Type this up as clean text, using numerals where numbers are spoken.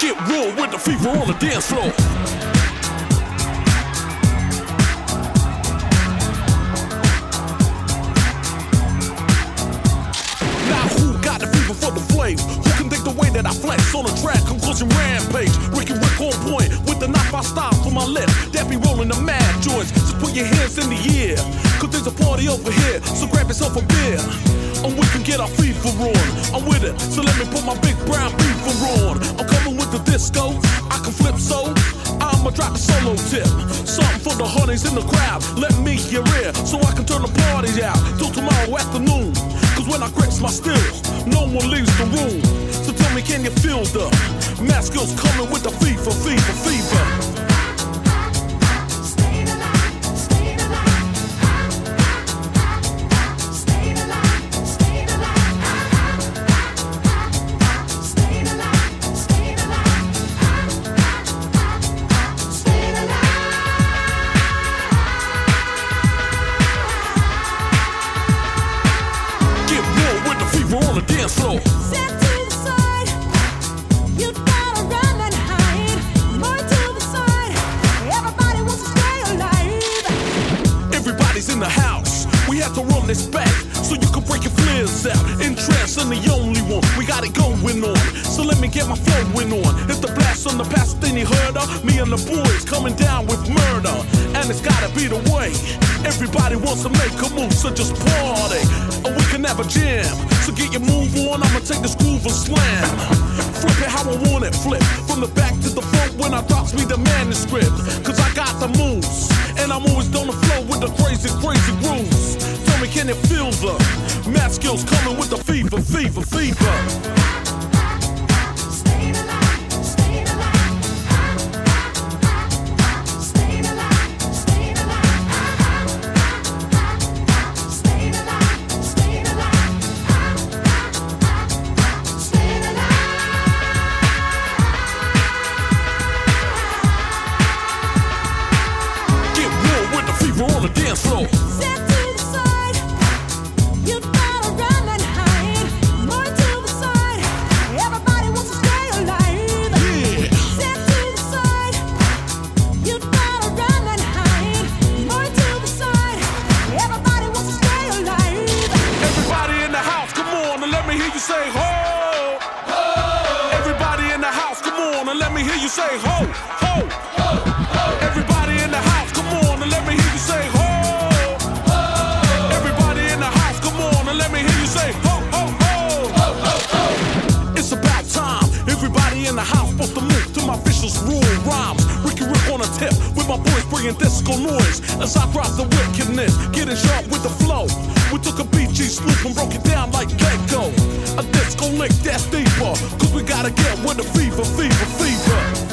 Get raw with the fever on the dance floor. Now who got the fever for the flames? Who can dig the way that I flex on the track? Conclusion rampage. Ricky Rick on point with the knife I style for my lip. That be rolling the mad joints. Just put your hands in the air. Cause there's a party over here. So grab yourself a beer. And we can get our fever on. I'm with it, so let me put my big brown beaver on. I'm coming with the disco, I can flip so I'ma drop a solo tip. Something for the honeys in the crowd. Let me hear it, so I can turn the party out till tomorrow afternoon. Cause when I grips my stills, no one leaves the room. So tell me, can you feel the mask skills coming with the fever, fever, fever? On the dance floor. Step to the side, you gotta run and hide. More to the side, everybody wants to stay alive. Everybody's in the house, we have to run this back so you can break your flares out. Interest in the only one, we got it going on. So let me get my flowing on. It's the blast on the past, then you heard of me and the boys coming down with murder. And it's gotta be the way. Everybody wants to make a move, so just party. And we can have a jam. So get your move on, I'ma take this groove and slam. Flip it how I want it, flip. From the back to the front when I drops me the manuscript. Cause I got the moves. And I'm always on the flow with the crazy, crazy grooves. Tell me, can you feel the math skills coming with the fever, fever, fever? On the dance floor. Step to the side, you gotta run and hide. More to the side, everybody wants to stay alive. Yeah. Step to the side, you gotta run and hide. More to the side, everybody wants to stay alive. Everybody in the house, come on and let me hear you say ho. Ho. Everybody in the house, come on and let me hear you say ho, ho. Everybody in the house, come on and let me hear you say ho, ho. Everybody in the house, come on and let me hear you say ho, ho, ho. Ho, ho, ho. It's about time. Everybody in the house supposed to move to my vicious rule rhymes. Ricky Rick on a tip with my boys bringing disco noise. As I drop the wickedness, getting sharp with the flow. We took a BG swoop and broke it down like Gecko. A disco lick that's deeper, cause we gotta get with the fever, fever, fever.